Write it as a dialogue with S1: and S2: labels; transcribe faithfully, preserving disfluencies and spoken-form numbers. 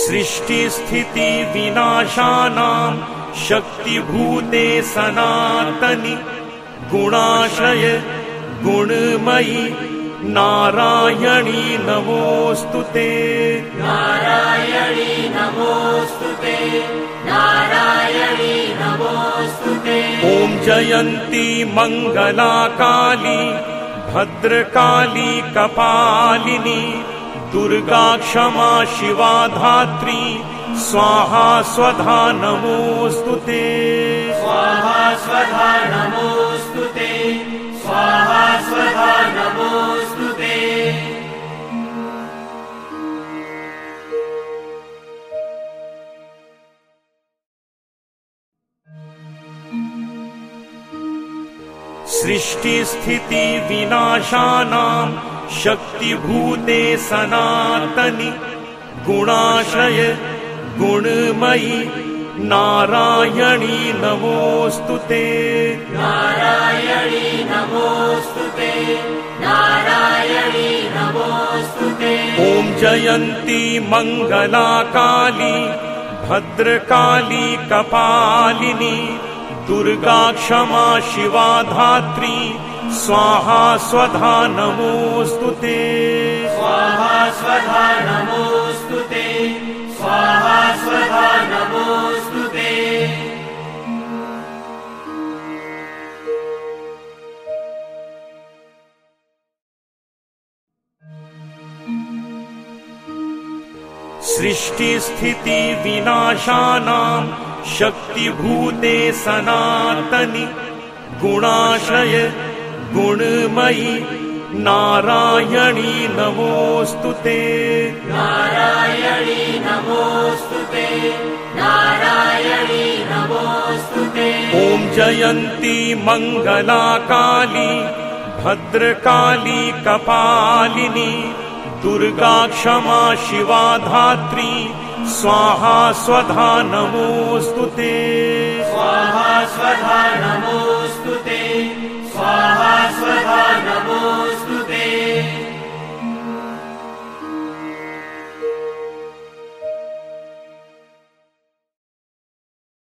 S1: सृष्टिस्थिति विनाशानां शक्तिभूते सनातनि गुणाशय गुणमयि नारायणी नमोस्तुते।
S2: नारायणी नमोस्तुते, नारायणी नमोस्तुते।
S1: ॐ जयन्ती मंगला काली भद्रकाली कपालिनी दुर्गा क्षमा शिवा धात्री स्वाहा स्वधा नमोस्तुते।
S2: स्वाहा स्वधा नमोस्तुते, स्वाहा स्वधा नमोस्तुते।
S1: सृष्टिस्थिति विनाशानां शक्तिभूते सनातनि गुणाशय गुणमयि नारायणी नमोस्तुते।
S2: नारायणी नमोस्तुते, नारायणी नमोस्तुते।
S1: ॐ जयन्ती मंगला काली भद्रकाली कपालिनी दुर्गा क्षमा शिवा धात्री स्वाहा स्वधा नमोस्तुते।
S2: स्वाहा स्वधा नमोस्तुते, स्वाहा स्वधा नमोस्तुते।
S1: सृष्टिस्थिति विनाशानां शक्तिभूते सनातनि गुणाशय गुणमयि नारायणी नमोस्तुते।
S2: नारायणी नमोस्तुते, नारायणी नमोस्तुते।
S1: ॐ जयन्ती मंगला काली भद्रकाली कपालिनी दुर्गा क्षमा शिवा धात्री स्वाहा स्वधा नमोस्तुते।
S2: स्वाहा स्वधा नमोस्तुते,